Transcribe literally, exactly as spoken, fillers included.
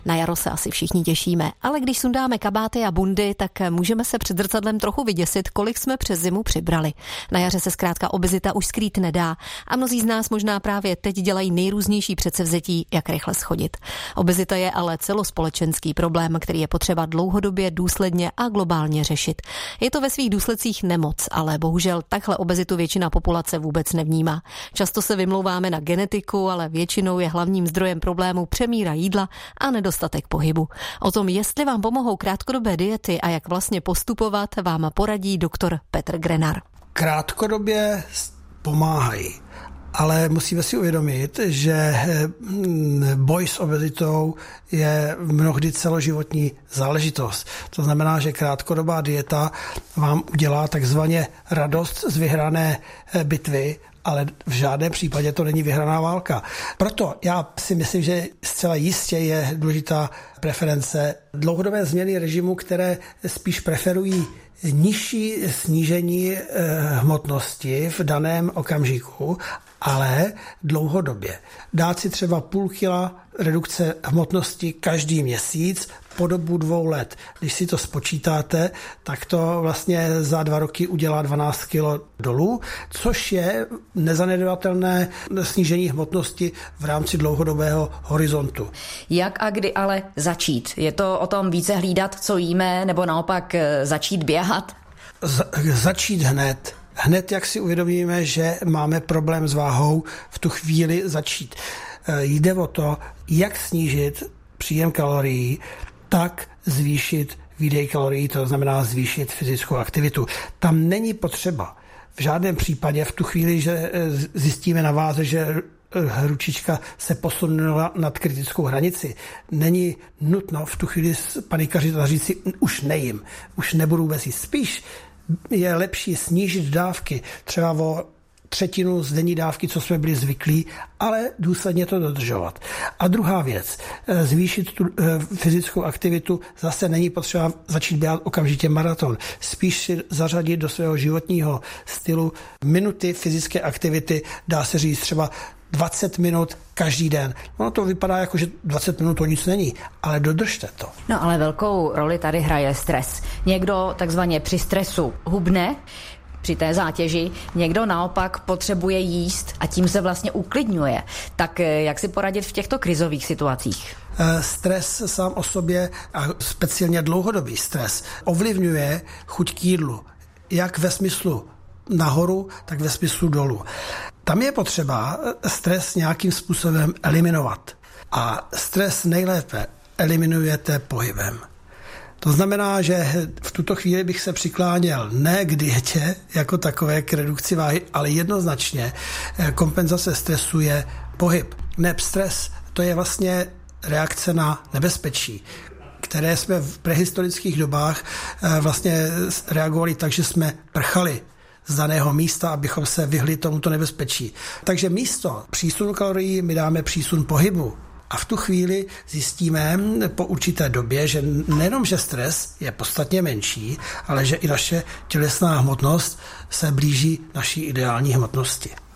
Na jaro se asi všichni těšíme, ale když sundáme kabáty a bundy, tak můžeme se před zrcadlem trochu vyděsit, kolik jsme přes zimu přibrali. Na jaře se zkrátka obezita už skrýt nedá a mnozí z nás možná právě teď dělají nejrůznější předsevzetí, jak rychle schodit. Obezita je ale celospolečenský problém, který je potřeba dlouhodobě, důsledně a globálně řešit. Je to ve svých důsledcích nemoc, ale bohužel takhle obezitu většina populace vůbec nevnímá. Často se vymlouváme na genetiku, ale většinou je hlavním zdrojem problému přemíra jídla a nedostatek pohybu. O tom, jestli vám pomohou krátkodobé diety a jak vlastně postupovat, vám poradí doktor Petr Grenar. Krátkodobě pomáhají, ale musíme si uvědomit, že boj s obezitou je mnohdy celoživotní záležitost. To znamená, že krátkodobá dieta vám udělá takzvaně radost z vyhrané bitvy, ale v žádném případě to není vyhraná válka. Proto já si myslím, že zcela jistě je důležitá preference dlouhodobé změny režimu, které spíš preferují nižší snížení hmotnosti v daném okamžiku, ale dlouhodobě. Dát si třeba půl kila redukce hmotnosti každý měsíc po dobu dvou let. Když si to spočítáte, tak to vlastně za dva roky udělá dvanáct kilo dolů, což je nezanedbatelné snížení hmotnosti v rámci dlouhodobého horizontu. Jak a kdy ale začít? Je to o tom více hlídat, co jíme, nebo naopak začít běhat? Z- začít hned. Hned, jak si uvědomíme, že máme problém s váhou, v tu chvíli začít. Jde o to, jak snížit příjem kalorií, tak zvýšit výdej kalorií, to znamená zvýšit fyzickou aktivitu. Tam není potřeba v žádném případě v tu chvíli, že zjistíme na váze, že ručička se posunula nad kritickou hranici. Není nutno v tu chvíli panikařit a říct si, už nejím, už nebudu vůbec jíst. Spíš je lepší snížit dávky třeba o třetinu z denní dávky, co jsme byli zvyklí, ale důsledně to dodržovat. A druhá věc, zvýšit tu fyzickou aktivitu, zase není potřeba začít běhat okamžitě maraton. Spíš si zařadit do svého životního stylu minuty fyzické aktivity, dá se říct třeba dvacet minut každý den. Ono to vypadá jako, že dvacet minut to nic není, ale dodržte to. No ale velkou roli tady hraje stres. Někdo takzvaně při stresu hubne, při té zátěži, někdo naopak potřebuje jíst a tím se vlastně uklidňuje. Tak jak si poradit v těchto krizových situacích? Stres sám o sobě a speciálně dlouhodobý stres ovlivňuje chuť k jídlu. Jak ve smyslu nahoru, tak ve smyslu dolů. Tam je potřeba stres nějakým způsobem eliminovat. A stres nejlépe eliminujete pohybem. To znamená, že v tuto chvíli bych se přikláněl ne k dietě jako takové, k redukci váhy, ale jednoznačně kompenzace stresu je pohyb. Neb stres, to je vlastně reakce na nebezpečí, které jsme v prehistorických dobách vlastně reagovali tak, že jsme prchali z daného místa, abychom se vyhli tomuto nebezpečí. Takže místo přísunu kalorií my dáme přísun pohybu. A v tu chvíli zjistíme po určité době, že nejenom, že stres je podstatně menší, ale že i naše tělesná hmotnost se blíží naší ideální hmotnosti.